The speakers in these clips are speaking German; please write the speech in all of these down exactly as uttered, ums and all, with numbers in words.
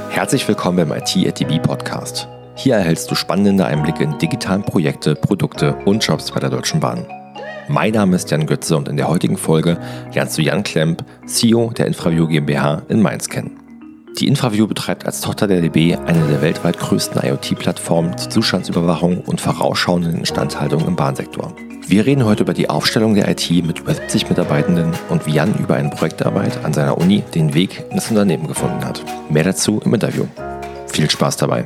Herzlich willkommen beim I T at D B Podcast. Hier erhältst du spannende Einblicke in digitalen Projekte, Produkte und Jobs bei der Deutschen Bahn. Mein Name ist Jan Götze und in der heutigen Folge lernst du Jan Klemp, C E O der InfraView GmbH in Mainz kennen. Die InfraView betreibt als Tochter der D B eine der weltweit größten IoT-Plattformen zur Zustandsüberwachung und vorausschauenden Instandhaltung im Bahnsektor. Wir reden heute über die Aufstellung der I T mit über siebzig Mitarbeitenden und wie Jan über eine Projektarbeit an seiner Uni den Weg in das Unternehmen gefunden hat. Mehr dazu im Interview. Viel Spaß dabei.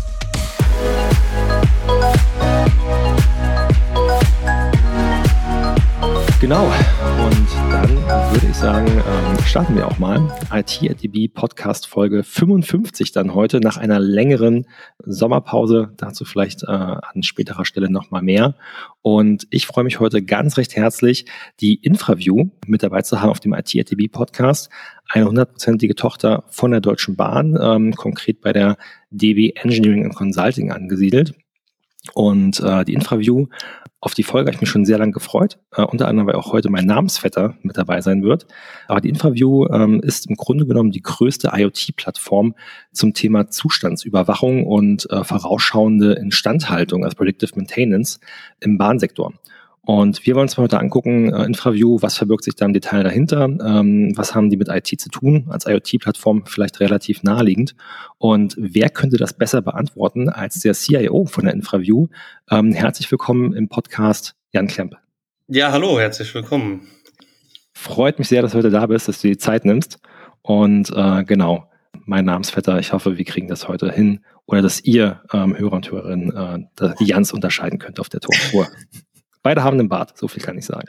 Genau, und dann würde ich sagen, ähm, starten wir auch mal. I T at D B Podcast Folge fünfundfünfzig dann heute nach einer längeren Sommerpause. Dazu vielleicht äh, an späterer Stelle nochmal mehr. Und ich freue mich heute ganz recht herzlich, die InfraView mit dabei zu haben auf dem I T at D B Podcast. Eine hundertprozentige Tochter von der Deutschen Bahn, ähm, konkret bei der D B Engineering and Consulting angesiedelt. Und äh, die InfraView, auf die Folge habe ich mich schon sehr lange gefreut, äh, unter anderem, weil auch heute mein Namensvetter mit dabei sein wird. Aber die InfraView ähm, ist im Grunde genommen die größte IoT-Plattform zum Thema Zustandsüberwachung und äh, vorausschauende Instandhaltung, also Predictive Maintenance im Bahnsektor. Und wir wollen uns mal heute angucken, äh, InfraView, was verbirgt sich da im Detail dahinter, ähm, was haben die mit I T zu tun, als IoT-Plattform vielleicht relativ naheliegend und wer könnte das besser beantworten als der C I O von der InfraView. Ähm, herzlich willkommen im Podcast, Jan Klemp. Ja, hallo, herzlich willkommen. Freut mich sehr, dass du heute da bist, dass du die Zeit nimmst und äh, genau, mein Namensvetter, ich hoffe, wir kriegen das heute hin oder dass ihr ähm, Hörer und Hörerinnen äh, die Jans unterscheiden könnt auf der Tonspur. Beide haben einen Bart, so viel kann ich sagen.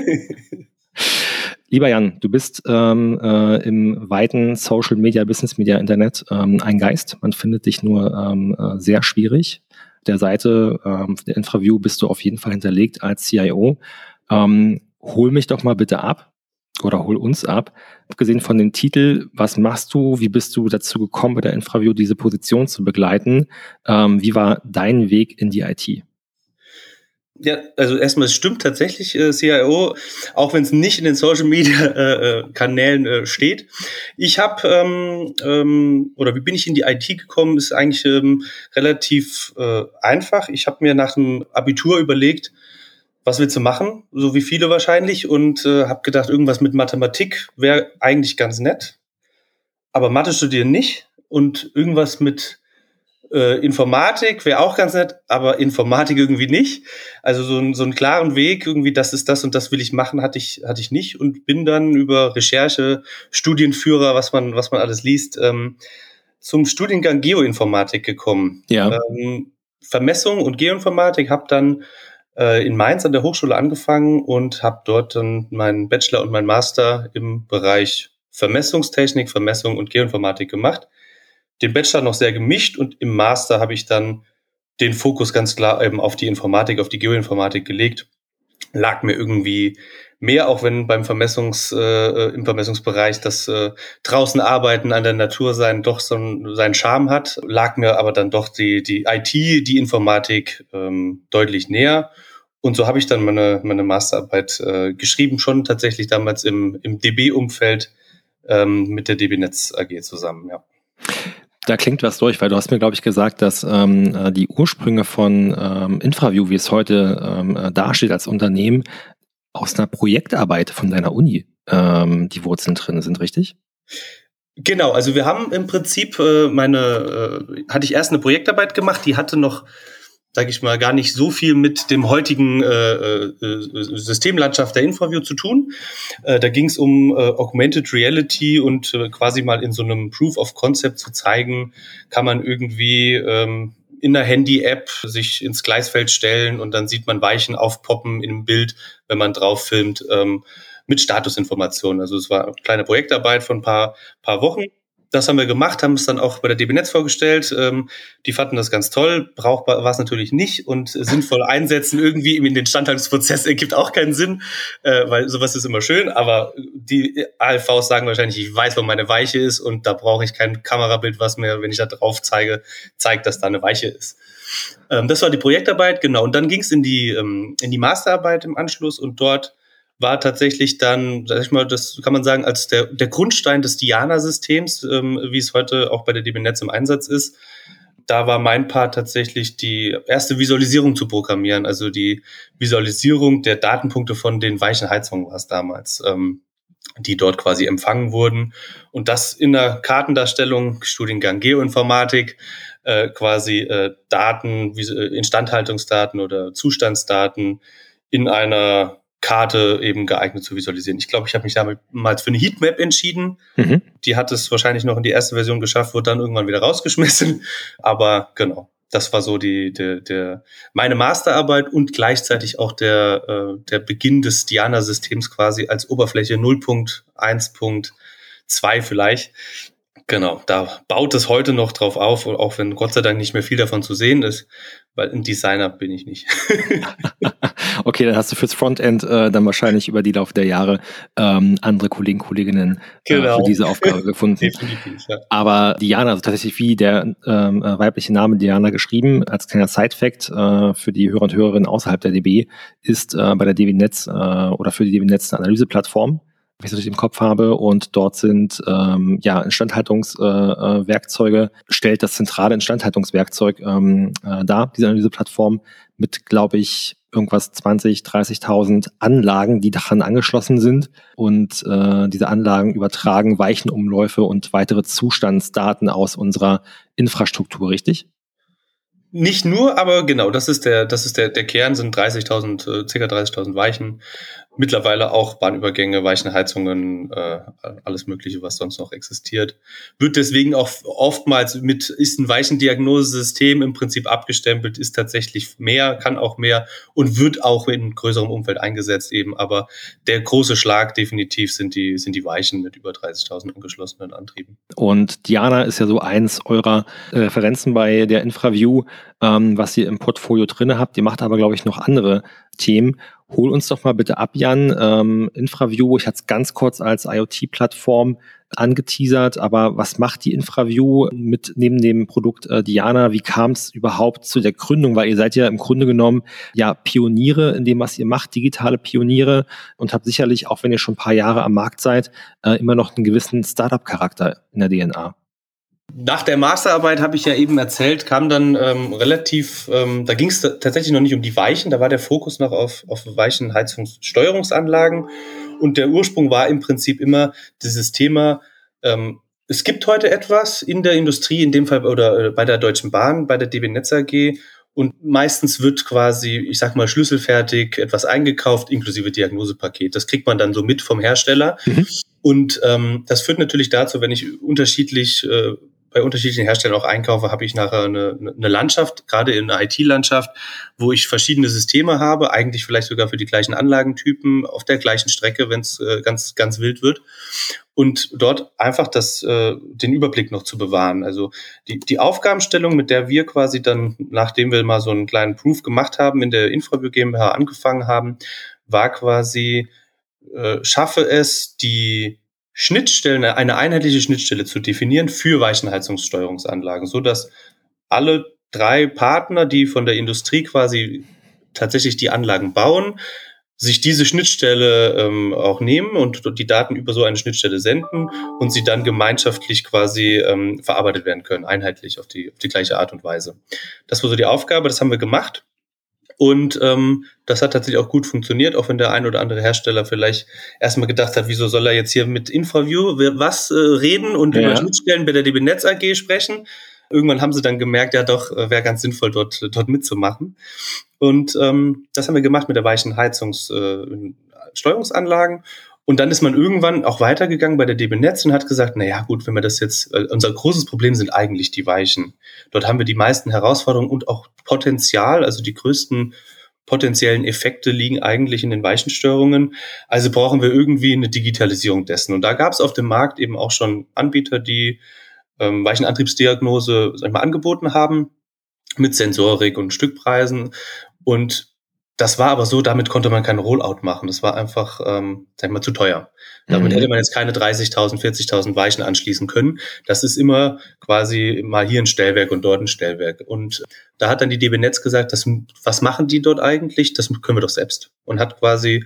Lieber Jan, du bist ähm, äh, im weiten Social Media, Business Media, Internet ähm, ein Geist. Man findet dich nur ähm, äh, sehr schwierig. Der Seite ähm, der InfraView bist du auf jeden Fall hinterlegt als C I O. Ähm, hol mich doch mal bitte ab oder hol uns ab. Abgesehen von dem Titel, was machst du? Wie bist du dazu gekommen, bei der InfraView diese Position zu begleiten? Ähm, wie war dein Weg in die I T? Ja, also erstmal, es stimmt tatsächlich, äh, C I O, auch wenn es nicht in den Social-Media-Kanälen äh, äh, steht. Ich habe, ähm, ähm, oder wie bin ich in die I T gekommen, ist eigentlich ähm, relativ äh, einfach. Ich habe mir nach dem Abitur überlegt, was willst du machen, so wie viele wahrscheinlich, und äh, habe gedacht, irgendwas mit Mathematik wäre eigentlich ganz nett, aber Mathe studieren nicht und irgendwas mit Äh, Informatik wäre auch ganz nett, aber Informatik irgendwie nicht. Also so, ein, so einen klaren Weg, irgendwie, das ist das und das will ich machen, hatte ich, hatte ich nicht und bin dann über Recherche, Studienführer, was man, was man alles liest, ähm, zum Studiengang Geoinformatik gekommen. Ja. Ähm, Vermessung und Geoinformatik, habe dann äh, in Mainz an der Hochschule angefangen und habe dort dann meinen Bachelor und meinen Master im Bereich Vermessungstechnik, Vermessung und Geoinformatik gemacht. Den Bachelor noch sehr gemischt und im Master habe ich dann den Fokus ganz klar eben auf die Informatik, auf die Geoinformatik gelegt. Lag mir irgendwie mehr, auch wenn beim Vermessungs, äh, im Vermessungsbereich das äh, draußen arbeiten, an der Natur sein, doch so ein, seinen Charme hat, lag mir aber dann doch die, die I T, die Informatik ähm, deutlich näher. Und so habe ich dann meine, meine Masterarbeit äh, geschrieben, schon tatsächlich damals im, im D B-Umfeld ähm, mit der D B Netz A G zusammen, ja. Da klingt was durch, weil du hast mir, glaube ich, gesagt, dass ähm, die Ursprünge von ähm, InfraView, wie es heute ähm, dasteht als Unternehmen, aus einer Projektarbeit von deiner Uni ähm, die Wurzeln drin sind, richtig? Genau, also wir haben im Prinzip äh, meine, äh, hatte ich erst eine Projektarbeit gemacht, die hatte noch, sage ich mal, gar nicht so viel mit dem heutigen äh, äh, Systemlandschaft der InfraView zu tun. Äh, da ging es um äh, Augmented Reality und äh, quasi mal in so einem Proof of Concept zu zeigen, kann man irgendwie ähm, in einer Handy-App sich ins Gleisfeld stellen und dann sieht man Weichen aufpoppen im Bild, wenn man drauf filmt, ähm, mit Statusinformationen. Also es war eine kleine Projektarbeit von ein paar, paar Wochen. Das haben wir gemacht, haben es dann auch bei der D B Netz vorgestellt. Ähm, die fanden das ganz toll. Brauchbar war es natürlich nicht und sinnvoll einsetzen irgendwie in den Instandhaltungsprozess ergibt auch keinen Sinn, äh, weil sowas ist immer schön. Aber die A L Vs sagen wahrscheinlich, ich weiß, wo meine Weiche ist und da brauche ich kein Kamerabild, was mir, wenn ich da drauf zeige, zeigt, dass da eine Weiche ist. Ähm, das war die Projektarbeit, genau. Und dann ging es in die ähm, in die Masterarbeit im Anschluss und dort war tatsächlich dann, sag ich mal, das kann man sagen, als der, der Grundstein des Diana-Systems, ähm, wie es heute auch bei der D B Netz im Einsatz ist. Da war mein Part tatsächlich die erste Visualisierung zu programmieren, also die Visualisierung der Datenpunkte von den weichen Heizungen war es damals, ähm, die dort quasi empfangen wurden. Und das in der Kartendarstellung, Studiengang Geoinformatik, äh, quasi äh, Daten, wie, äh, Instandhaltungsdaten oder Zustandsdaten in einer Karte eben geeignet zu visualisieren. Ich glaube, ich habe mich damals für eine Heatmap entschieden. Mhm. Die hat es wahrscheinlich noch in die erste Version geschafft, wurde dann irgendwann wieder rausgeschmissen. Aber genau, das war so die, der, der meine Masterarbeit und gleichzeitig auch der, äh, der Beginn des Diana-Systems quasi als Oberfläche null Punkt eins Punkt zwei vielleicht. Genau, da baut es heute noch drauf auf, auch wenn Gott sei Dank nicht mehr viel davon zu sehen ist, weil ein Designer bin ich nicht. Okay, dann hast du fürs Frontend äh, dann wahrscheinlich über die Laufe der Jahre ähm, andere Kollegen, Kolleginnen äh, genau. für diese Aufgabe gefunden. Definitiv, ja. Aber Diana, also tatsächlich wie der ähm, weibliche Name Diana geschrieben, als kleiner Side-Fact äh, für die Hörer und Hörerinnen außerhalb der D B, ist äh, bei der D B Netz äh, oder für die D B Netz eine Analyseplattform, wenn ich es richtig im Kopf habe, und dort sind ähm, ja Instandhaltungswerkzeuge, äh, stellt das zentrale Instandhaltungswerkzeug ähm, äh, dar, diese Analyseplattform, mit, glaube ich, irgendwas zwanzig, dreißigtausend Anlagen, die daran angeschlossen sind, und äh, diese Anlagen übertragen Weichenumläufe und weitere Zustandsdaten aus unserer Infrastruktur, richtig? Nicht nur, aber genau, das ist der, das ist der, der Kern, sind dreißigtausend, äh, ca. dreißigtausend Weichen. Mittlerweile auch Bahnübergänge, Weichenheizungen, äh, alles Mögliche, was sonst noch existiert. Wird deswegen auch oftmals mit, ist ein Weichendiagnosesystem im Prinzip abgestempelt, ist tatsächlich mehr, kann auch mehr und wird auch in größerem Umfeld eingesetzt eben. Aber der große Schlag definitiv sind die, sind die Weichen mit über dreißigtausend angeschlossenen Antrieben. Und Diana ist ja so eins eurer Referenzen bei der InfraView, ähm, was ihr im Portfolio drin habt. Ihr macht aber, glaube ich, noch andere Themen. Hol uns doch mal bitte ab, Jan. Ähm, InfraView, ich hatte es ganz kurz als IoT-Plattform angeteasert, aber was macht die InfraView mit neben dem Produkt äh, Diana? Wie kam es überhaupt zu der Gründung? Weil ihr seid ja im Grunde genommen ja Pioniere in dem, was ihr macht, digitale Pioniere, und habt sicherlich, auch wenn ihr schon ein paar Jahre am Markt seid, äh, immer noch einen gewissen Startup-Charakter in der D N A. Nach der Masterarbeit, habe ich ja eben erzählt, kam dann ähm, relativ, ähm, da ging es tatsächlich noch nicht um die Weichen, da war der Fokus noch auf, auf Weichenheizungssteuerungsanlagen, und der Ursprung war im Prinzip immer dieses Thema, ähm, es gibt heute etwas in der Industrie, in dem Fall oder äh, bei der Deutschen Bahn, bei der D B Netz A G, und meistens wird quasi, ich sag mal, schlüsselfertig etwas eingekauft, inklusive Diagnosepaket. Das kriegt man dann so mit vom Hersteller. Mhm. Und ähm, das führt natürlich dazu, wenn ich unterschiedlich äh, bei unterschiedlichen Herstellern auch einkaufe, habe ich nachher eine, eine Landschaft, gerade in einer I T-Landschaft, wo ich verschiedene Systeme habe, eigentlich vielleicht sogar für die gleichen Anlagentypen, auf der gleichen Strecke, wenn es äh, ganz ganz wild wird. Und dort einfach das, äh, den Überblick noch zu bewahren. Also die, die Aufgabenstellung, mit der wir quasi dann, nachdem wir mal so einen kleinen Proof gemacht haben, in der InfraView GmbH angefangen haben, war quasi, äh, schaffe es, die Schnittstellen, eine einheitliche Schnittstelle zu definieren für Weichenheizungssteuerungsanlagen, so dass alle drei Partner, die von der Industrie quasi tatsächlich die Anlagen bauen, sich diese Schnittstelle ähm, auch nehmen und die Daten über so eine Schnittstelle senden und sie dann gemeinschaftlich quasi ähm, verarbeitet werden können, einheitlich auf die, auf die gleiche Art und Weise. Das war so die Aufgabe, das haben wir gemacht. Und ähm, das hat tatsächlich auch gut funktioniert, auch wenn der ein oder andere Hersteller vielleicht erstmal gedacht hat, wieso soll er jetzt hier mit InfraView was äh, reden und ja. über Schnittstellen bei der D B Netz A G sprechen. Irgendwann haben sie dann gemerkt, ja doch, äh, wäre ganz sinnvoll, dort dort mitzumachen. Und ähm, das haben wir gemacht mit der Weichenheizungssteuerungsanlagen. Äh, Und dann ist man irgendwann auch weitergegangen bei der D B Netz und hat gesagt, na ja, gut, wenn wir das jetzt, äh, unser großes Problem sind eigentlich die Weichen. Dort haben wir die meisten Herausforderungen und auch Potenzial, also die größten potenziellen Effekte liegen eigentlich in den Weichensteuerungen. Also brauchen wir irgendwie eine Digitalisierung dessen. Und da gab es auf dem Markt eben auch schon Anbieter, die ähm, Weichenantriebsdiagnose, sag ich mal, angeboten haben mit Sensorik und Stückpreisen. Und das war aber so, damit konnte man keinen Rollout machen. Das war einfach, ähm, sag ich mal, zu teuer. Damit mhm. hätte man jetzt keine dreißigtausend, vierzigtausend Weichen anschließen können. Das ist immer quasi mal hier ein Stellwerk und dort ein Stellwerk. Und da hat dann die D B Netz gesagt, das, was machen die dort eigentlich? Das können wir doch selbst. Und hat quasi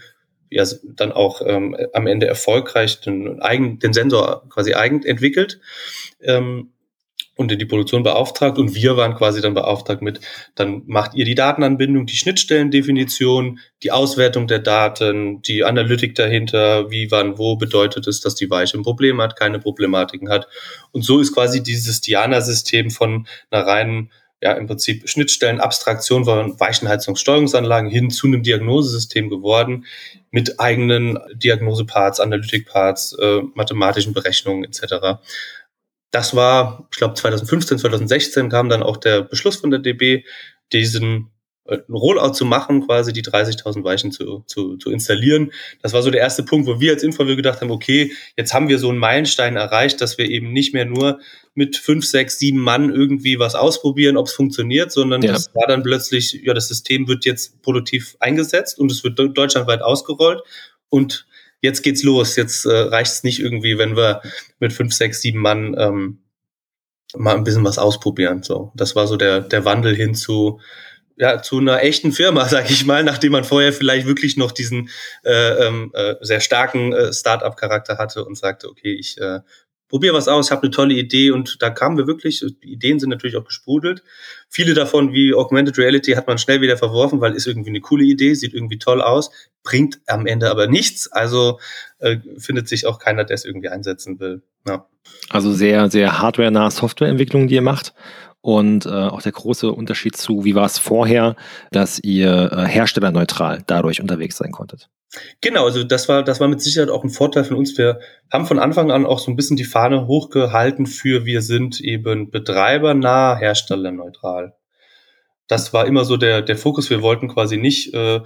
ja dann auch ähm, am Ende erfolgreich den, eigen, den Sensor quasi eigen entwickelt ähm, und in die Produktion beauftragt. Und wir waren quasi dann beauftragt mit, dann macht ihr die Datenanbindung, die Schnittstellendefinition, die Auswertung der Daten, die Analytik dahinter, wie, wann, wo bedeutet es, dass die Weiche ein Problem hat, keine Problematiken hat. Und so ist quasi dieses Diana-System von einer reinen, ja, im Prinzip Schnittstellenabstraktion von Weichenheizungssteuerungsanlagen hin zu einem Diagnosesystem geworden mit eigenen Diagnoseparts, Analytikparts, äh, mathematischen Berechnungen et cetera. Das war, ich glaube, zwanzig fünfzehn, zwanzig sechzehn kam dann auch der Beschluss von der D B, diesen äh, Rollout zu machen, quasi die dreißigtausend Weichen zu, zu, zu installieren. Das war so der erste Punkt, wo wir als InfraView gedacht haben, okay, jetzt haben wir so einen Meilenstein erreicht, dass wir eben nicht mehr nur mit fünf, sechs, sieben Mann irgendwie was ausprobieren, ob es funktioniert, sondern ja. Das war dann plötzlich, ja, das System wird jetzt produktiv eingesetzt und es wird deutschlandweit ausgerollt und jetzt geht's los. Jetzt äh, reicht es nicht irgendwie, wenn wir mit fünf, sechs, sieben Mann ähm, mal ein bisschen was ausprobieren. So, das war so der der Wandel hin zu ja zu einer echten Firma, sag ich mal, nachdem man vorher vielleicht wirklich noch diesen äh, äh, sehr starken äh, Start-up-Charakter hatte und sagte, okay, ich äh, probiere was aus, habe eine tolle Idee und da kamen wir wirklich, die Ideen sind natürlich auch gesprudelt. Viele davon, wie Augmented Reality, hat man schnell wieder verworfen, weil ist irgendwie eine coole Idee, sieht irgendwie toll aus, bringt am Ende aber nichts, also äh, findet sich auch keiner, der es irgendwie einsetzen will. Ja. Also sehr, sehr hardware-nahe Softwareentwicklung, die ihr macht. Und äh, auch der große Unterschied zu, wie war es vorher, dass ihr äh, herstellerneutral dadurch unterwegs sein konntet. Genau, also das war das war mit Sicherheit auch ein Vorteil von uns. Wir haben von Anfang an auch so ein bisschen die Fahne hochgehalten für wir sind eben betreibernah, herstellerneutral. Das war immer so der der Fokus. Wir wollten quasi nicht äh,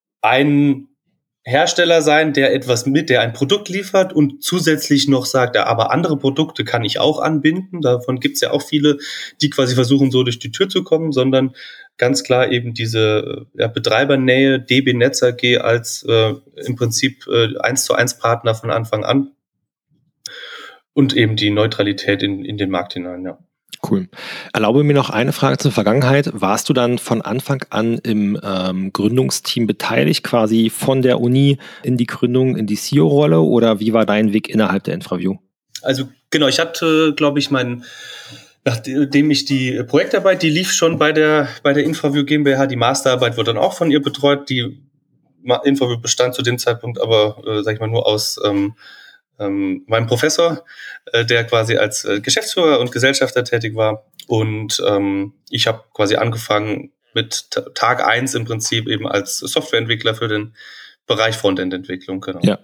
ein Hersteller sein, der etwas mit, der ein Produkt liefert und zusätzlich noch sagt, ja, aber andere Produkte kann ich auch anbinden. Davon gibt's ja auch viele, die quasi versuchen, so durch die Tür zu kommen, sondern ganz klar eben diese ja, Betreibernähe, D B Netz A G als äh, im Prinzip äh, eins zu eins Partner von Anfang an und eben die Neutralität in, in den Markt hinein, ja. Cool. Erlaube mir noch eine Frage zur Vergangenheit. Warst du dann von Anfang an im ähm, Gründungsteam beteiligt, quasi von der Uni in die Gründung, in die C E O-Rolle oder wie war dein Weg innerhalb der InfraView? Also genau, ich hatte, glaube ich, meinen, nachdem ich die Projektarbeit, die lief schon bei der bei der InfraView GmbH, die Masterarbeit wurde dann auch von ihr betreut. Die InfraView bestand zu dem Zeitpunkt aber, äh, sag ich mal, nur aus ähm, Ähm, meinem Professor, äh, der quasi als äh, Geschäftsführer und Gesellschafter tätig war. Und ähm, ich habe quasi angefangen mit T- Tag eins im Prinzip eben als Softwareentwickler für den Bereich Frontend-Entwicklung. Genau. Ja.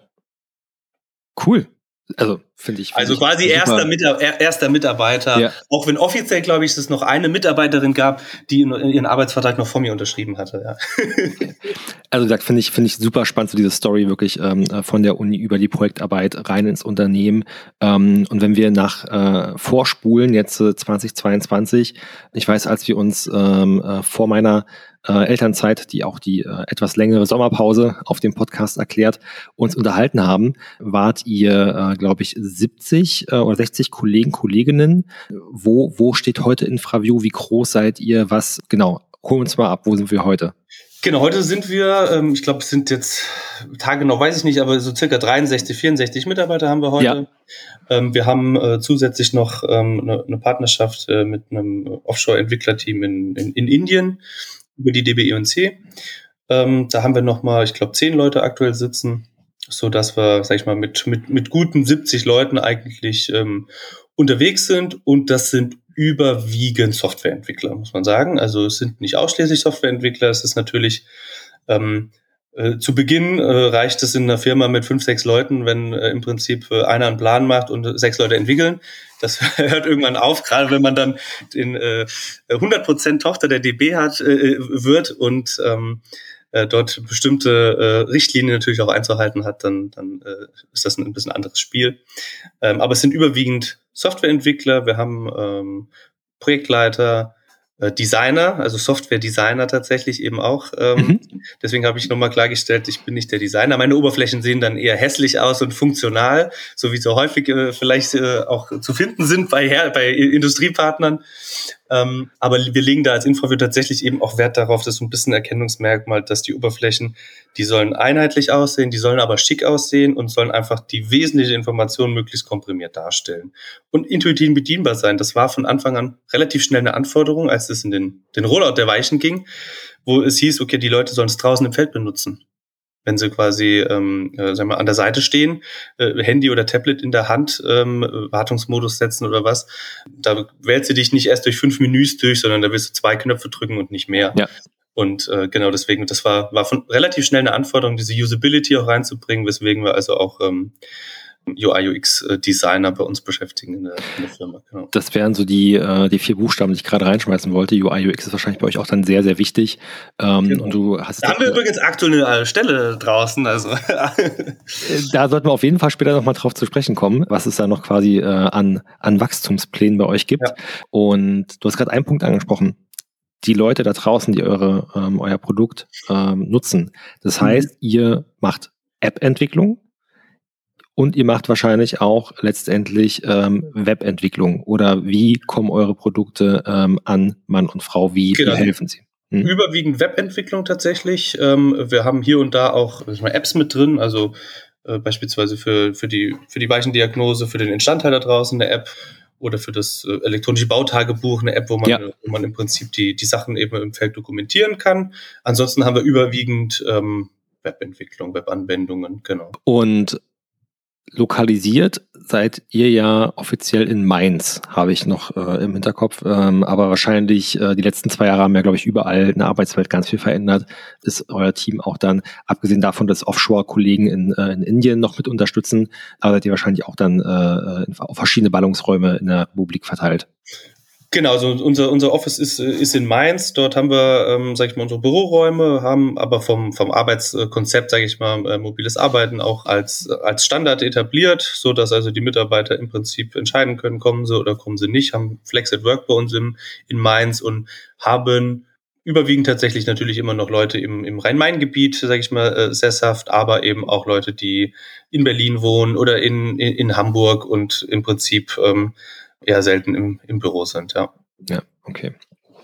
Cool. Also finde ich. Find also ich quasi erster, Mitar- erster Mitarbeiter, ja. Auch wenn offiziell, glaube ich, es noch eine Mitarbeiterin gab, die ihren Arbeitsvertrag noch vor mir unterschrieben hatte. Ja. Also da finde ich, finde ich super spannend, so diese Story wirklich ähm, von der Uni über die Projektarbeit rein ins Unternehmen. Ähm, und wenn wir nach äh, vorspulen, jetzt äh, zwanzig zweiundzwanzig, ich weiß, als wir uns ähm, äh, vor meiner Äh, Elternzeit, die auch die äh, etwas längere Sommerpause auf dem Podcast erklärt, uns unterhalten haben, wart ihr, äh, glaube ich, siebzig äh, oder sechzig Kollegen, Kolleginnen. Wo, wo steht heute InfraView? Wie groß seid ihr? Was, genau, hol uns mal ab, wo sind wir heute? Genau, heute sind wir, ähm, ich glaube, es sind jetzt, tagegenau weiß ich nicht, aber so circa dreiundsechzig, vierundsechzig Mitarbeiter haben wir heute. Ja. Ähm, wir haben äh, zusätzlich noch ähm, eine, eine Partnerschaft äh, mit einem Offshore-Entwicklerteam in, in, in Indien, über die D B E und C. Ähm, da haben wir nochmal, ich glaube, zehn Leute aktuell sitzen, so dass wir, sag ich mal, mit, mit, mit guten siebzig Leuten eigentlich ähm, unterwegs sind. Und das sind überwiegend Softwareentwickler, muss man sagen. Also es sind nicht ausschließlich Softwareentwickler. Es ist natürlich, ähm, äh, zu Beginn äh, reicht es in einer Firma mit fünf, sechs Leuten, wenn äh, im Prinzip äh, einer einen Plan macht und sechs Leute entwickeln. Das hört irgendwann auf, gerade wenn man dann den äh, hundert Prozent Tochter der D B hat, äh, wird und ähm, äh, dort bestimmte äh, Richtlinien natürlich auch einzuhalten hat, dann, dann äh, ist das ein, ein bisschen anderes Spiel. Ähm, aber es sind überwiegend Softwareentwickler, wir haben ähm, Projektleiter, äh, Designer, also Software-Designer tatsächlich eben auch. Ähm, mhm. Deswegen habe ich nochmal klargestellt, ich bin nicht der Designer. Meine Oberflächen sehen dann eher hässlich aus und funktional, so wie so häufig äh, vielleicht äh, auch zu finden sind bei, Her- bei Industriepartnern. Ähm, aber wir legen da als Infraview tatsächlich eben auch Wert darauf, das ist so ein bisschen Erkennungsmerkmal, dass die Oberflächen, die sollen einheitlich aussehen, die sollen aber schick aussehen und sollen einfach die wesentliche Information möglichst komprimiert darstellen. Und intuitiv bedienbar sein, das war von Anfang an relativ schnell eine Anforderung, als es in den, den Rollout der Weichen ging, wo es hieß, okay, die Leute sollen es draußen im Feld benutzen. Wenn sie quasi ähm, äh, sagen wir, an der Seite stehen, äh, Handy oder Tablet in der Hand, ähm, Wartungsmodus setzen oder was, da wählst du dich nicht erst durch fünf Menüs durch, sondern da willst du zwei Knöpfe drücken und nicht mehr. Ja. Und äh, genau deswegen, das war war von relativ schnell eine Anforderung, diese Usability auch reinzubringen, weswegen wir also auch ähm, U I U X-Designer bei uns beschäftigen in der, in der Firma. Genau. Das wären so die, äh, die vier Buchstaben, die ich gerade reinschmeißen wollte. U I U X ist wahrscheinlich bei euch auch dann sehr, sehr wichtig. Ähm, genau. Und du hast da haben wir übrigens aktuell eine Stelle draußen. Also da sollten wir auf jeden Fall später nochmal drauf zu sprechen kommen, was es da noch quasi äh, an, an Wachstumsplänen bei euch gibt. Ja. Und du hast gerade einen Punkt angesprochen. Die Leute da draußen, die eure ähm, euer Produkt ähm, nutzen. Das heißt, mhm. ihr macht App-Entwicklung, und ihr macht wahrscheinlich auch letztendlich ähm, Webentwicklung. Oder wie kommen eure Produkte ähm, an Mann und Frau? Wie, genau. wie helfen sie? Hm? Überwiegend Webentwicklung tatsächlich. Ähm, wir haben hier und da auch mal, Apps mit drin, also äh, beispielsweise für, für die, für die Weichendiagnose, für den Instandteil da draußen eine App oder für das äh, elektronische Bautagebuch eine App, wo man, ja. wo man im Prinzip die, die Sachen eben im Feld dokumentieren kann. Ansonsten haben wir überwiegend ähm, Webentwicklung, Webanwendungen, genau. Und lokalisiert seid ihr ja offiziell in Mainz, habe ich noch äh, im Hinterkopf. Ähm, aber wahrscheinlich äh, die letzten zwei Jahre haben ja, glaube ich, überall in der Arbeitswelt ganz viel verändert. Ist euer Team auch dann, abgesehen davon, dass Offshore-Kollegen in, äh, in Indien noch mit unterstützen, aber seid ihr wahrscheinlich auch dann äh, auf verschiedene Ballungsräume in der Republik verteilt? Genau, also unser unser Office ist ist in Mainz. Dort haben wir, ähm, sage ich mal, unsere Büroräume, haben aber vom vom Arbeitskonzept, sage ich mal, äh, mobiles Arbeiten auch als als Standard etabliert, so dass also die Mitarbeiter im Prinzip entscheiden können, kommen sie oder kommen sie nicht. Haben Flex at Work bei uns im in Mainz und haben überwiegend tatsächlich natürlich immer noch Leute im im Rhein-Main-Gebiet, sage ich mal, äh, sesshaft, aber eben auch Leute, die in Berlin wohnen oder in in, in Hamburg und im Prinzip ähm, eher selten im, im Büro sind, ja. Ja, okay.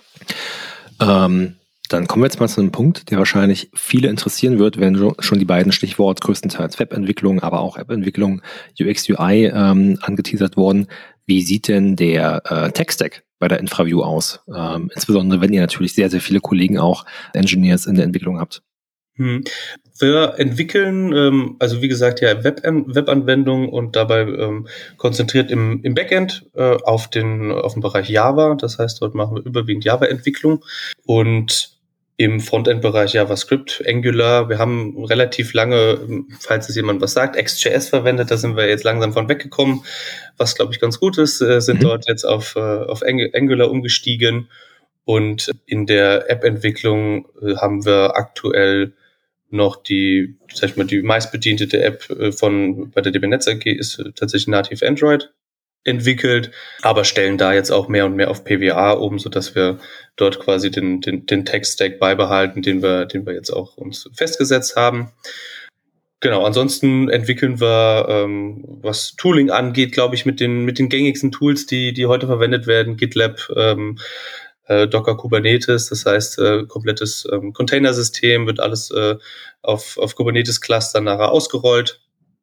Ähm, dann kommen wir jetzt mal zu einem Punkt, der wahrscheinlich viele interessieren wird, wenn schon die beiden Stichworte größtenteils Webentwicklung, aber auch Appentwicklung, U X, U I ähm, angeteasert worden. Wie sieht denn der äh, Tech-Stack bei der InfraView aus? Ähm, insbesondere, wenn ihr natürlich sehr, sehr viele Kollegen auch Engineers in der Entwicklung habt. Hm. Wir entwickeln, ähm, also wie gesagt, ja Web- Webanwendungen und dabei ähm, konzentriert im, im Backend äh, auf den auf den Bereich Java. Das heißt, dort machen wir überwiegend Java-Entwicklung und im Frontend-Bereich JavaScript, Angular. Wir haben relativ lange, falls es jemand was sagt, X J S verwendet. Da sind wir jetzt langsam von weggekommen, was glaube ich ganz gut ist. Äh, sind mhm. dort jetzt auf äh, auf Angular umgestiegen und in der App-Entwicklung äh, haben wir aktuell noch die, sag ich mal, die meistbediente App von bei der D B Netz A G ist tatsächlich nativ Android entwickelt, aber stellen da jetzt auch mehr und mehr auf P W A um, so dass wir dort quasi den den den Tech-Stack beibehalten, den wir den wir jetzt auch uns festgesetzt haben. Genau, ansonsten entwickeln wir, ähm, was Tooling angeht, glaube ich, mit den mit den gängigsten Tools, die die heute verwendet werden, GitLab, ähm, Docker Kubernetes, das heißt äh, komplettes ähm, Containersystem, wird alles äh, auf, auf Kubernetes-Cluster nachher ausgerollt,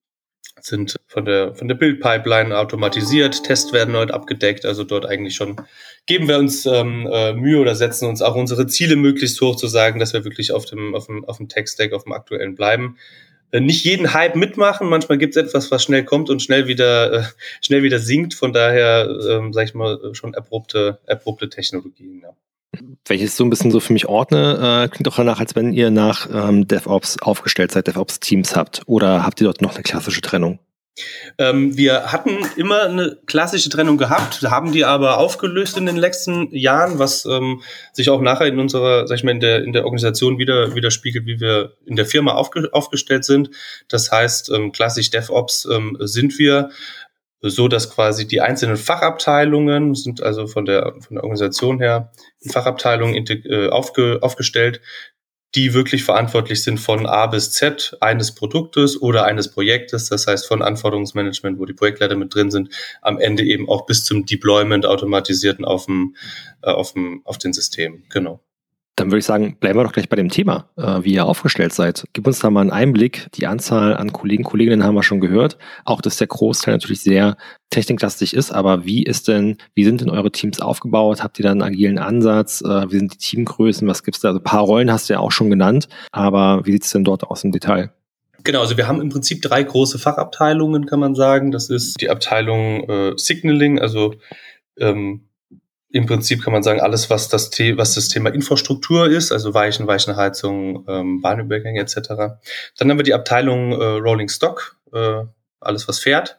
sind von der von der Build-Pipeline automatisiert, Tests werden heute abgedeckt, also dort eigentlich schon geben wir uns ähm, äh, Mühe oder setzen uns auch unsere Ziele möglichst hoch zu sagen, dass wir wirklich auf dem auf dem auf dem Tech-Stack, auf dem aktuellen bleiben. Nicht jeden Hype mitmachen, manchmal gibt es etwas, was schnell kommt und schnell wieder äh, schnell wieder sinkt, von daher, ähm, sag ich mal, schon abrupte, abrupte Technologien. Ja. Wenn ich es so ein bisschen so für mich ordne, äh, klingt doch danach, als wenn ihr nach ähm, DevOps aufgestellt seid, DevOps-Teams habt, oder habt ihr dort noch eine klassische Trennung? Ähm, wir hatten immer eine klassische Trennung gehabt, haben die aber aufgelöst in den letzten Jahren, was ähm, sich auch nachher in unserer, sag ich mal, in der in der Organisation wieder widerspiegelt, wie wir in der Firma aufge, aufgestellt sind. Das heißt, ähm, klassisch DevOps ähm, sind wir so, dass quasi die einzelnen Fachabteilungen sind also von der von der Organisation her in Fachabteilungen äh, aufge, aufgestellt, die wirklich verantwortlich sind von A bis Z eines Produktes oder eines Projektes. Das heißt von Anforderungsmanagement, wo die Projektleiter mit drin sind, am Ende eben auch bis zum Deployment automatisierten auf dem, äh, auf dem, auf den Systemen. Genau. Dann würde ich sagen, bleiben wir doch gleich bei dem Thema, äh, wie ihr aufgestellt seid. Gib uns da mal einen Einblick. Die Anzahl an Kollegen, Kolleginnen haben wir schon gehört. Auch, dass der Großteil natürlich sehr techniklastig ist. Aber wie ist denn, wie sind denn eure Teams aufgebaut? Habt ihr da einen agilen Ansatz? Äh, wie sind die Teamgrößen? Was gibt's da? Also ein paar Rollen hast du ja auch schon genannt. Aber wie sieht's denn dort aus im Detail? Genau, also wir haben im Prinzip drei große Fachabteilungen, kann man sagen. Das ist die Abteilung äh, Signaling, also ähm, im Prinzip kann man sagen, alles, was das, The- was das Thema Infrastruktur ist, also Weichen, Weichenheizung, ähm, Bahnübergänge et cetera. Dann haben wir die Abteilung äh, Rolling Stock, äh, alles, was fährt.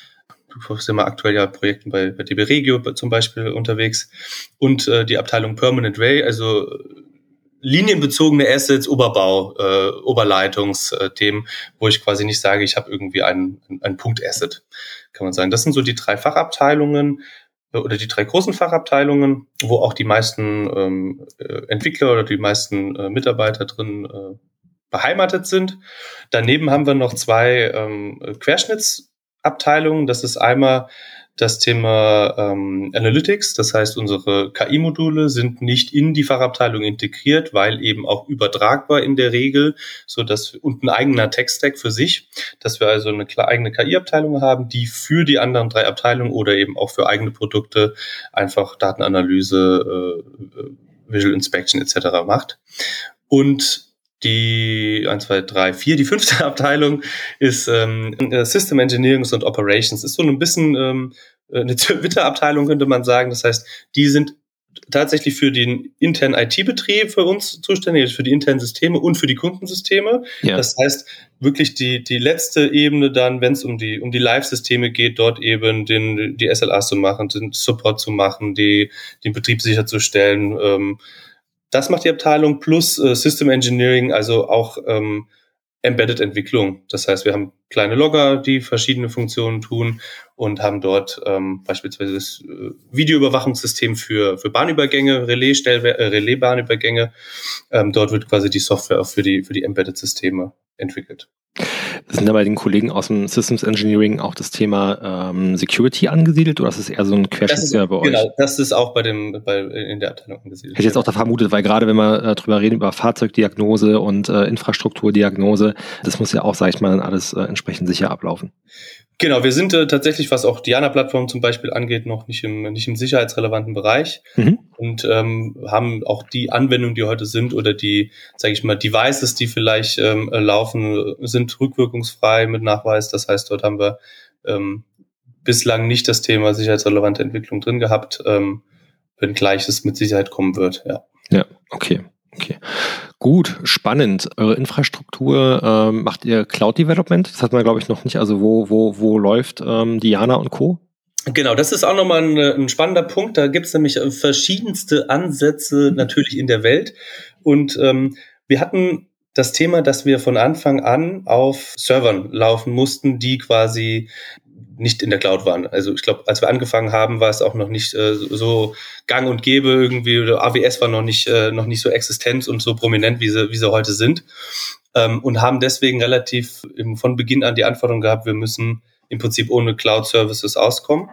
Du bist immer aktuell ja Projekten bei, bei D B Regio zum Beispiel unterwegs. Und äh, die Abteilung Permanent Way, also linienbezogene Assets, Oberbau, äh, Oberleitungsthemen, wo ich quasi nicht sage, ich habe irgendwie ein, ein Punkt-Asset, kann man sagen. Das sind so die drei Fachabteilungen oder die drei großen Fachabteilungen, wo auch die meisten ähm, Entwickler oder die meisten äh, Mitarbeiter drin äh, beheimatet sind. Daneben haben wir noch zwei ähm, Querschnittsabteilungen. Das ist einmal das Thema ähm, Analytics, das heißt, unsere K I-Module sind nicht in die Fachabteilung integriert, weil eben auch übertragbar in der Regel, so dass und ein eigener Tech-Stack für sich, dass wir also eine eigene K I-Abteilung haben, die für die anderen drei Abteilungen oder eben auch für eigene Produkte einfach Datenanalyse, äh, Visual Inspection et cetera macht. Und die eins, zwei, drei, vier, die fünfte Abteilung ist ähm, System Engineering und Operations. Ist so ein bisschen ähm, eine Twitter-Abteilung, könnte man sagen. Das heißt, die sind tatsächlich für den internen I T-Betrieb für uns zuständig, für die internen Systeme und für die Kundensysteme. Ja. Das heißt, wirklich die die letzte Ebene dann, wenn es um die um die Live-Systeme geht, dort eben den die S L As zu machen, den Support zu machen, die den Betrieb sicherzustellen. Ähm, Das macht die Abteilung plus äh, System Engineering, also auch ähm, Embedded-Entwicklung. Das heißt, wir haben kleine Logger, die verschiedene Funktionen tun und haben dort ähm, beispielsweise das äh, Videoüberwachungssystem für für Bahnübergänge, Relais, Stellwer- äh, Relais-Bahnübergänge. Ähm, dort wird quasi die Software auch für die für die Embedded-Systeme entwickelt. Sind da bei den Kollegen aus dem Systems Engineering auch das Thema ähm, Security angesiedelt oder ist es eher so ein Querschnittsthema bei euch? Genau, das ist auch bei dem bei in der Abteilung angesiedelt. Hätte ich jetzt auch da vermutet, weil gerade wenn wir äh, drüber reden, über Fahrzeugdiagnose und äh, Infrastrukturdiagnose, das muss ja auch, sag ich mal, alles äh, entsprechend sicher ablaufen. Genau, wir sind äh, tatsächlich, was auch Diana-Plattform zum Beispiel angeht, noch nicht im nicht im sicherheitsrelevanten Bereich mhm. und ähm, haben auch die Anwendungen, die heute sind oder die, sage ich mal, Devices, die vielleicht ähm, laufen, sind rückwirkungsfrei mit Nachweis. Das heißt, dort haben wir ähm, bislang nicht das Thema sicherheitsrelevante Entwicklung drin gehabt, ähm, wenngleich es mit Sicherheit kommen wird. Ja, ja, okay. Okay, gut, spannend. Eure Infrastruktur, ähm, macht ihr Cloud Development? Das hat man, glaube ich, noch nicht. Also wo wo wo läuft ähm, Diana und Co.? Genau, das ist auch nochmal ein, ein spannender Punkt. Da gibt es nämlich verschiedenste Ansätze natürlich in der Welt. Und ähm, wir hatten das Thema, dass wir von Anfang an auf Servern laufen mussten, die quasi nicht in der Cloud waren. Also ich glaube, als wir angefangen haben, war es auch noch nicht äh, so gang und gäbe irgendwie, oder A W S war noch nicht äh, noch nicht so existent und so prominent, wie sie wie sie heute sind, ähm, und haben deswegen relativ im, von Beginn an die Anforderung gehabt, wir müssen im Prinzip ohne Cloud-Services auskommen.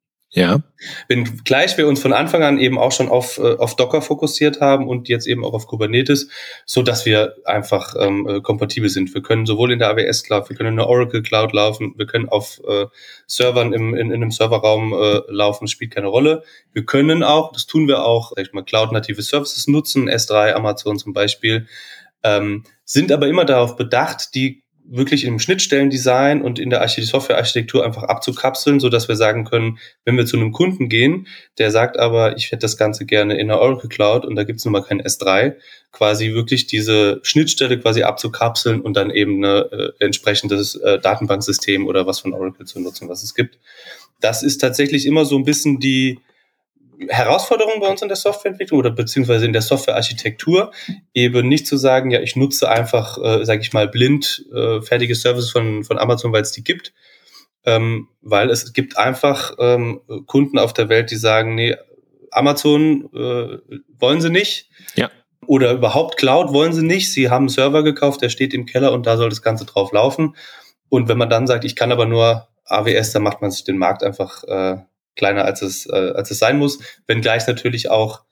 Ja. Wenngleich wir uns von Anfang an eben auch schon auf auf Docker fokussiert haben und jetzt eben auch auf Kubernetes, so dass wir einfach ähm, kompatibel sind. Wir können sowohl in der A W S Cloud, wir können in der Oracle Cloud laufen, wir können auf äh, Servern im in, in einem Serverraum äh, laufen, das spielt keine Rolle. Wir können auch, das tun wir auch, sag ich mal, Cloud-native Services nutzen, S drei, Amazon zum Beispiel, ähm, sind aber immer darauf bedacht, die wirklich im Schnittstellendesign und in der Softwarearchitektur einfach abzukapseln, so dass wir sagen können, wenn wir zu einem Kunden gehen, der sagt aber, ich hätte das Ganze gerne in der Oracle Cloud und da gibt es nun mal kein S drei, quasi wirklich diese Schnittstelle quasi abzukapseln und dann eben ein äh, entsprechendes äh, Datenbanksystem oder was von Oracle zu nutzen, was es gibt. Das ist tatsächlich immer so ein bisschen die Herausforderung bei uns in der Softwareentwicklung oder beziehungsweise in der Softwarearchitektur, eben nicht zu sagen, ja, ich nutze einfach, äh, sage ich mal, blind äh, fertige Services von von Amazon, weil es die gibt, ähm, weil es gibt einfach ähm, Kunden auf der Welt, die sagen, nee, Amazon äh, wollen sie nicht. Ja. Oder überhaupt Cloud wollen sie nicht. Sie haben einen Server gekauft, der steht im Keller und da soll das Ganze drauf laufen. Und wenn man dann sagt, ich kann aber nur A W S, dann macht man sich den Markt einfach äh, kleiner, als es, äh, als es sein muss. Wenngleich natürlich auch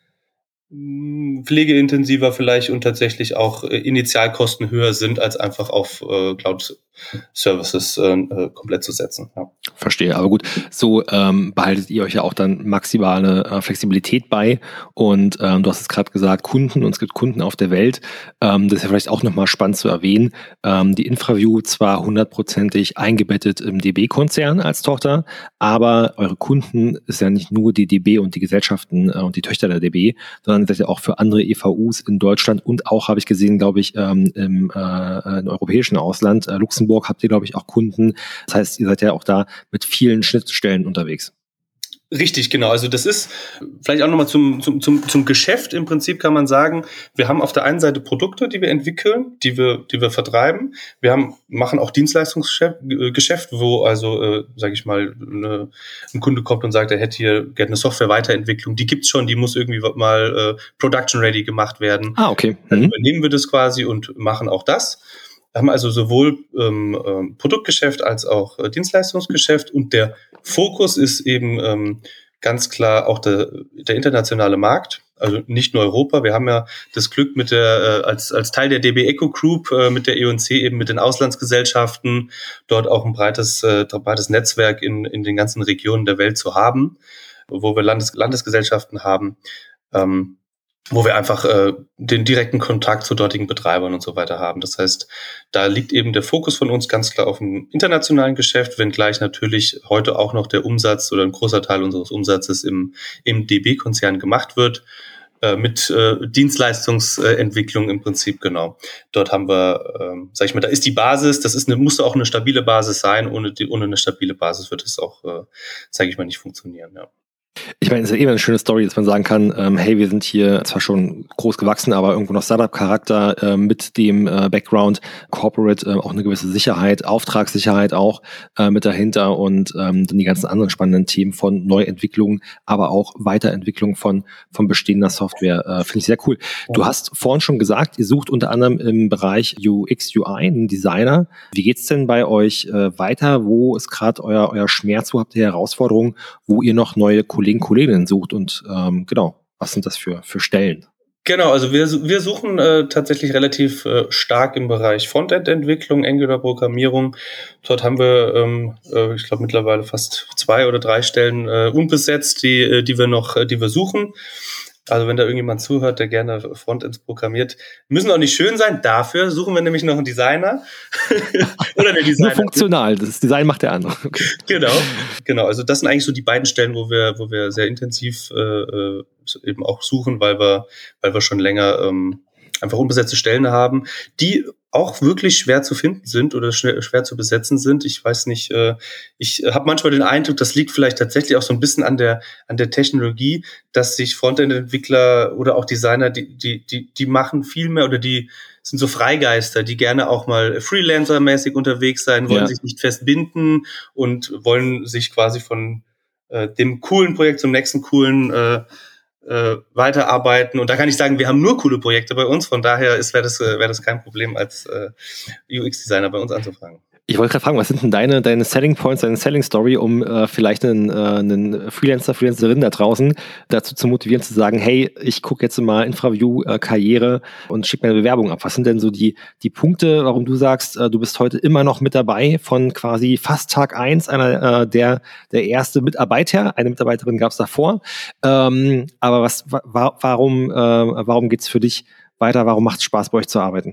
mh, pflegeintensiver vielleicht und tatsächlich auch äh, Initialkosten höher sind, als einfach auf äh, Cloud-Services äh, komplett zu setzen. Ja. Verstehe, aber gut, so ähm, behaltet ihr euch ja auch dann maximale äh, Flexibilität bei und ähm, du hast es gerade gesagt, Kunden, und es gibt Kunden auf der Welt, ähm, das ist ja vielleicht auch nochmal spannend zu erwähnen, ähm, die InfraView zwar hundertprozentig eingebettet im D B-Konzern als Tochter, aber eure Kunden ist ja nicht nur die D B und die Gesellschaften äh, und die Töchter der D B, sondern seid ja auch für andere E V Us in Deutschland und auch, habe ich gesehen, glaube ich, ähm, im, äh, im europäischen Ausland, äh, Luxemburg habt ihr, glaube ich, auch Kunden, das heißt, ihr seid ja auch da mit vielen Schnittstellen unterwegs. Richtig, genau. Also das ist vielleicht auch nochmal zum, zum, zum, zum Geschäft. Im Prinzip kann man sagen, wir haben auf der einen Seite Produkte, die wir entwickeln, die wir, die wir vertreiben. Wir haben, machen auch Dienstleistungsgeschäft, Geschäft, wo also, äh, sage ich mal, eine, ein Kunde kommt und sagt, er hätte hier gerne eine Software-Weiterentwicklung. Die gibt's schon, die muss irgendwie mal äh, production-ready gemacht werden. Ah, okay. Mhm. Dann übernehmen wir das quasi und machen auch das. Wir haben also sowohl ähm, ähm, Produktgeschäft als auch äh, Dienstleistungsgeschäft und der Fokus ist eben ähm, ganz klar auch der, der internationale Markt, also nicht nur Europa. Wir haben ja das Glück mit der äh, als als Teil der D B Echo Group äh, mit der E und C eben mit den Auslandsgesellschaften dort auch ein breites äh, breites Netzwerk in in den ganzen Regionen der Welt zu haben, wo wir Landes Landesgesellschaften haben. Ähm, wo wir einfach äh, den direkten Kontakt zu dortigen Betreibern und so weiter haben. Das heißt, da liegt eben der Fokus von uns ganz klar auf dem internationalen Geschäft, wenngleich natürlich heute auch noch der Umsatz oder ein großer Teil unseres Umsatzes im, im D B-Konzern gemacht wird, äh, mit äh, Dienstleistungsentwicklung im Prinzip, genau. Dort haben wir, ähm, sag ich mal, da ist die Basis, das ist eine, muss auch eine stabile Basis sein, ohne, die, ohne eine stabile Basis wird es auch, äh, sage ich mal, nicht funktionieren, ja. Ich meine, es ist ja eben eine schöne Story, dass man sagen kann, ähm, hey, wir sind hier zwar schon groß gewachsen, aber irgendwo noch Startup-Charakter äh, mit dem äh, Background Corporate, äh, auch eine gewisse Sicherheit, Auftragssicherheit auch äh, mit dahinter und ähm, dann die ganzen anderen spannenden Themen von Neuentwicklung, aber auch Weiterentwicklung von von bestehender Software. Äh, finde ich sehr cool. Du hast vorhin schon gesagt, ihr sucht unter anderem im Bereich U X, U I einen Designer. Wie geht's denn bei euch äh, weiter? Wo ist gerade euer, euer Schmerz? Wo habt ihr Herausforderungen, wo ihr noch neue Kollegen Kolleginnen sucht und ähm, genau, was sind das für, für Stellen? Genau, also wir, wir suchen äh, tatsächlich relativ äh, stark im Bereich Frontend-Entwicklung, Angular-Programmierung. Dort haben wir, ähm, äh, ich glaube, mittlerweile fast zwei oder drei Stellen äh, unbesetzt, die, äh, die wir noch, äh, die wir suchen. Also wenn da irgendjemand zuhört, der gerne Frontends programmiert, müssen auch nicht schön sein. Dafür suchen wir nämlich noch einen Designer. Oder eine Designer. Nur funktional, das Design macht der andere. Okay. Genau, genau. Also das sind eigentlich so die beiden Stellen, wo wir, wo wir sehr intensiv äh, eben auch suchen, weil wir, weil wir schon länger ähm, einfach unbesetzte Stellen haben, die auch wirklich schwer zu finden sind oder schwer, schwer zu besetzen sind. Ich weiß nicht, äh, ich habe manchmal den Eindruck, das liegt vielleicht tatsächlich auch so ein bisschen an der an der Technologie, dass sich Frontend-Entwickler oder auch Designer, die die die die machen viel mehr oder die sind so Freigeister, die gerne auch mal Freelancer-mäßig unterwegs sein, wollen ja. sich nicht festbinden und wollen sich quasi von äh, dem coolen Projekt zum nächsten coolen äh, Äh, weiterarbeiten. Und da kann ich sagen, wir haben nur coole Projekte bei uns. Von daher wäre das, äh, wär das kein Problem, als äh, U X-Designer bei uns anzufragen. Ich wollte gerade fragen, was sind denn deine, deine Selling Points, deine Selling Story, um äh, vielleicht einen, äh, einen Freelancer, Freelancerin da draußen dazu zu motivieren, zu sagen, hey, ich gucke jetzt mal InfraView äh, Karriere und schicke mir eine Bewerbung ab. Was sind denn so die, die Punkte, warum du sagst, äh, du bist heute immer noch mit dabei von quasi fast Tag eins, einer äh, der, der erste Mitarbeiter, eine Mitarbeiterin gab es davor. Ähm, aber was, wa- warum, äh, warum geht's für dich weiter? Warum macht es Spaß, bei euch zu arbeiten?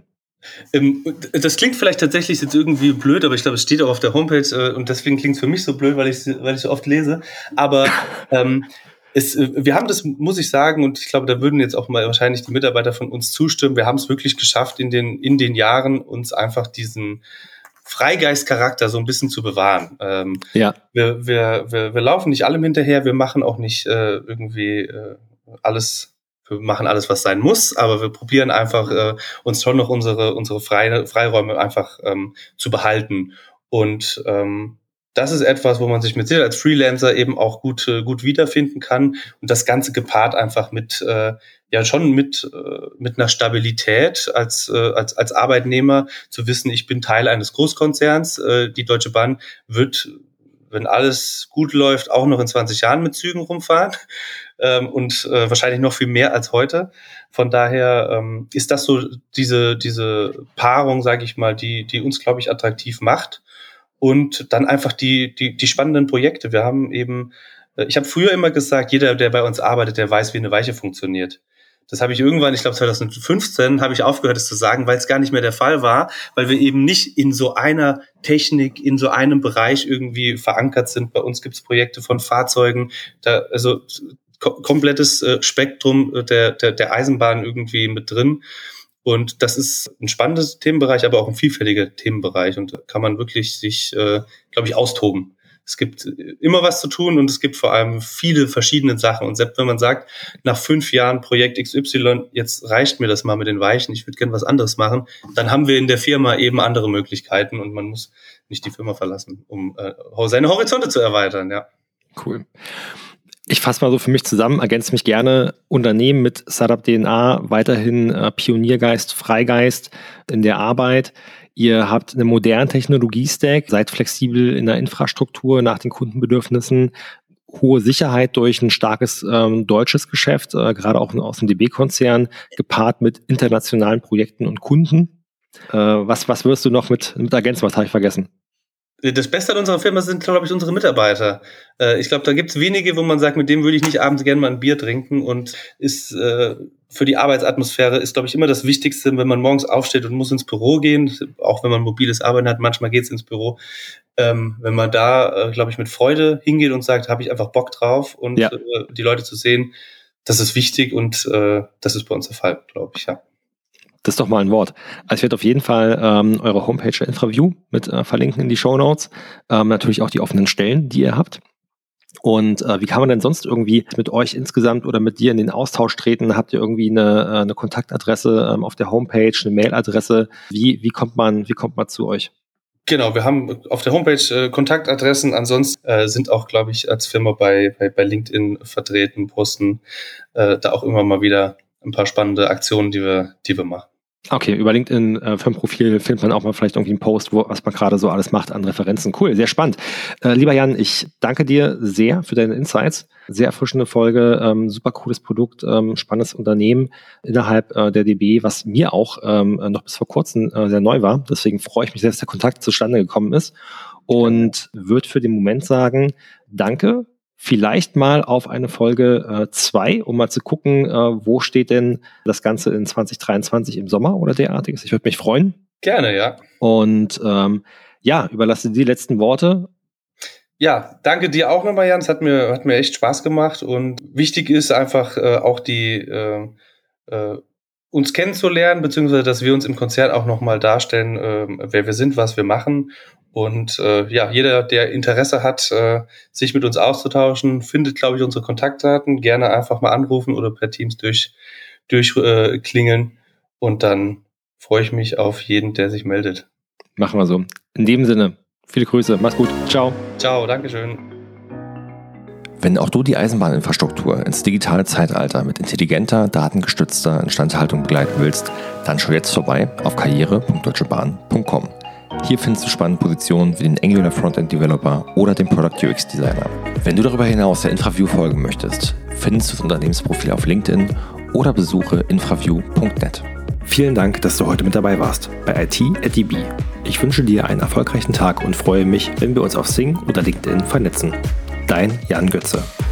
Das klingt vielleicht tatsächlich jetzt irgendwie blöd, aber ich glaube, es steht auch auf der Homepage und deswegen klingt es für mich so blöd, weil ich weil ich so oft lese. Aber ähm, es, wir haben das, muss ich sagen, und ich glaube, da würden jetzt auch mal wahrscheinlich die Mitarbeiter von uns zustimmen. Wir haben es wirklich geschafft, in den in den Jahren uns einfach diesen Freigeistcharakter so ein bisschen zu bewahren. Ähm, ja. Wir, wir, wir, wir laufen nicht allem hinterher, wir machen auch nicht äh, irgendwie äh, alles. Wir machen alles, was sein muss, aber wir probieren einfach, äh, uns schon noch unsere unsere freie Freiräume einfach ähm, zu behalten. Und ähm, das ist etwas, wo man sich mit Sicherheit als Freelancer eben auch gut, gut wiederfinden kann. Und das Ganze gepaart einfach mit, äh, ja, schon mit, äh, mit einer Stabilität als, äh, als, als Arbeitnehmer zu wissen, ich bin Teil eines Großkonzerns. Äh, die Deutsche Bahn wird, wenn alles gut läuft, auch noch in zwanzig Jahren mit Zügen rumfahren. Ähm, und äh, wahrscheinlich noch viel mehr als heute. Von daher ähm, ist das so diese, diese Paarung, sage ich mal, die, die uns, glaube ich, attraktiv macht. Und dann einfach die, die, die spannenden Projekte. Wir haben eben, ich habe früher immer gesagt, jeder, der bei uns arbeitet, der weiß, wie eine Weiche funktioniert. Das habe ich irgendwann, ich glaube zwanzig fünfzehn, habe ich aufgehört, das zu sagen, weil es gar nicht mehr der Fall war, weil wir eben nicht in so einer Technik, in so einem Bereich irgendwie verankert sind. Bei uns gibt es Projekte von Fahrzeugen, da, also ko- komplettes äh, Spektrum der, der, der Eisenbahn irgendwie mit drin. Und das ist ein spannendes Themenbereich, aber auch ein vielfältiger Themenbereich. Und da kann man wirklich sich, äh, glaube ich, austoben. Es gibt immer was zu tun und es gibt vor allem viele verschiedene Sachen. Und selbst wenn man sagt, nach fünf Jahren Projekt X Y, jetzt reicht mir das mal mit den Weichen, ich würde gerne was anderes machen, dann haben wir in der Firma eben andere Möglichkeiten und man muss nicht die Firma verlassen, um äh, seine Horizonte zu erweitern. Ja. Cool. Ich fasse mal so für mich zusammen, ergänze mich gerne, Unternehmen mit Startup-D N A, weiterhin äh, Pioniergeist, Freigeist in der Arbeit. Ihr habt einen modernen Technologie-Stack, seid flexibel in der Infrastruktur nach den Kundenbedürfnissen, hohe Sicherheit durch ein starkes ähm, deutsches Geschäft, äh, gerade auch aus dem D B-Konzern, gepaart mit internationalen Projekten und Kunden. Äh, was, was wirst du noch mit, mit ergänzen? Was habe ich vergessen? Das Beste an unserer Firma sind, glaube ich, unsere Mitarbeiter. Äh, ich glaube, da gibt es wenige, wo man sagt, mit dem würde ich nicht abends gerne mal ein Bier trinken und ist äh, für die Arbeitsatmosphäre ist, glaube ich, immer das Wichtigste, wenn man morgens aufsteht und muss ins Büro gehen, auch wenn man mobiles Arbeiten hat, manchmal geht es ins Büro. Ähm, wenn man da, äh, glaube ich, mit Freude hingeht und sagt, habe ich einfach Bock drauf und ja. äh, die Leute zu sehen, das ist wichtig und äh, das ist bei uns der Fall, glaube ich, ja. Das ist doch mal ein Wort. Also ich werde auf jeden Fall ähm, eure Homepage der InfraView mit äh, verlinken in die Shownotes. Ähm, natürlich auch die offenen Stellen, die ihr habt. Und äh, wie kann man denn sonst irgendwie mit euch insgesamt oder mit dir in den Austausch treten? Habt ihr irgendwie eine, äh, eine Kontaktadresse ähm, auf der Homepage, eine Mailadresse? Wie, wie kommt man, wie kommt man zu euch? Genau, wir haben auf der Homepage äh, Kontaktadressen. Ansonsten äh, sind auch, glaube ich, als Firma bei, bei, bei LinkedIn vertreten, posten äh, da auch immer mal wieder ein paar spannende Aktionen, die wir, die wir machen. Okay, über LinkedIn äh, für ein Profil findet man auch mal vielleicht irgendwie einen Post, wo, was man gerade so alles macht an Referenzen. Cool, sehr spannend. Äh, lieber Jan, ich danke dir sehr für deine Insights. Sehr erfrischende Folge, ähm, super cooles Produkt, ähm, spannendes Unternehmen innerhalb äh, der D B, was mir auch ähm, noch bis vor kurzem äh, sehr neu war. Deswegen freue ich mich sehr, dass der Kontakt zustande gekommen ist und würde für den Moment sagen, danke. Vielleicht mal auf eine Folge zwei, äh, um mal zu gucken, äh, wo steht denn das Ganze in zwanzig dreiundzwanzig im Sommer oder derartiges. Ich würde mich freuen. Gerne, ja. Und ähm, ja, überlasse dir die letzten Worte. Ja, danke dir auch nochmal, Jan. Es hat mir, hat mir echt Spaß gemacht. Und wichtig ist einfach äh, auch die äh, äh, uns kennenzulernen, beziehungsweise dass wir uns im Konzert auch nochmal darstellen, äh, wer wir sind, was wir machen. Und äh, ja, jeder, der Interesse hat, äh, sich mit uns auszutauschen, findet, glaube ich, unsere Kontaktdaten. Gerne einfach mal anrufen oder per Teams durch, durch äh, klingeln. Und dann freue ich mich auf jeden, der sich meldet. Machen wir so. In dem Sinne, viele Grüße. Mach's gut. Ciao. Ciao, Dankeschön. Wenn auch du die Eisenbahninfrastruktur ins digitale Zeitalter mit intelligenter, datengestützter Instandhaltung begleiten willst, dann schau jetzt vorbei auf karriere punkt deutsche bahn punkt com. Hier findest du spannende Positionen wie den Angular Frontend Developer oder den Product U X Designer. Wenn du darüber hinaus der InfraView folgen möchtest, findest du das Unternehmensprofil auf LinkedIn oder besuche infraview punkt net. Vielen Dank, dass du heute mit dabei warst bei I T at D B. Ich wünsche dir einen erfolgreichen Tag und freue mich, wenn wir uns auf Xing oder LinkedIn vernetzen. Dein Jan Götze.